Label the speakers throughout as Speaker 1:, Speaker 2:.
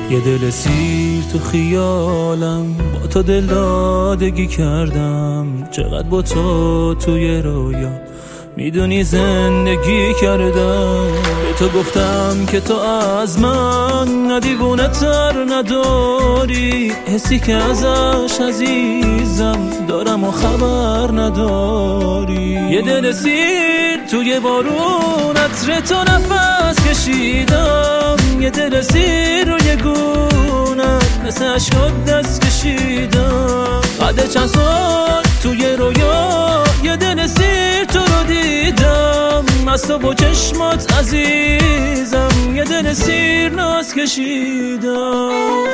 Speaker 1: یه دل سیر تو خیالم، با تو دل دادگی کردم. چقدر با تو توی رویا میدونی زندگی کردم. به تو گفتم که تو از من دیوونه تر نداری، حسی که ازش عزیزم دارم و خبر نداری. یه دل سیر توی بارون عطر تو نفس کشیدم. یه دل سیر روی گونت مثل عشقات دست کشیدم. بعد چند سال توی رویا یه دل سیر تو رو دیدم. از تو با چشمات عزیزم یه دل سیر ناز کشیدم.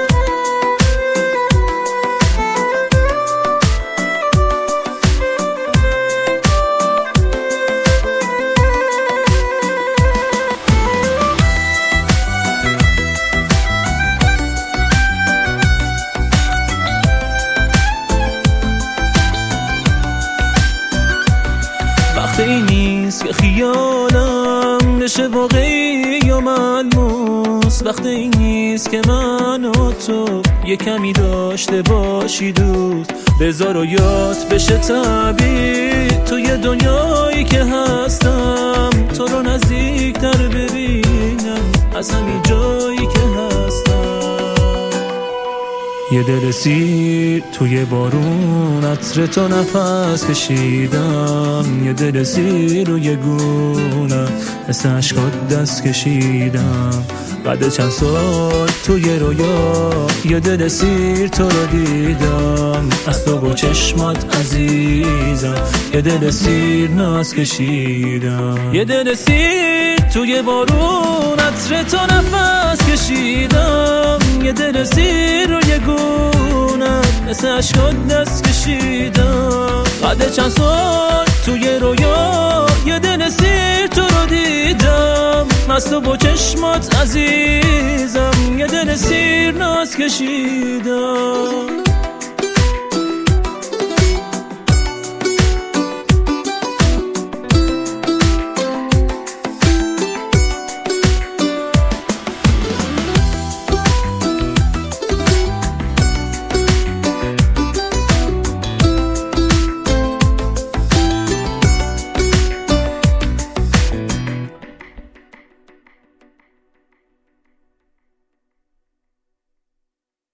Speaker 1: وقتی نیست که خیالم بشه واقعی یا ملموس. وقتی نیست که من و تو یه کمی داشته باشی دوست. بذار و یاد بشه طبیعی توی دنیایی که هستم. تو رو نزدیکتر ببینم از همین جایی که هستم. یه دل سیر توی بارون عطر تو نفس کشیدم. یه دل سیر روی گونم مثل عشقات دست کشیدم. بعد چند سال توی رویا یه دل سیر تو رو دیدم. از تو با چشمات عزیزم یه دل سیر ناز کشیدم. یه دل سیر توی بارون عطر تو نفس کشیدم. یه دل سیر روی گونت مثل عشقات دست کشیدم. بعد چند سال توی رویا یه دل سیر تو رو دیدم. از تو با چشمات عزیزم یه دل سیر ناز کشیدم.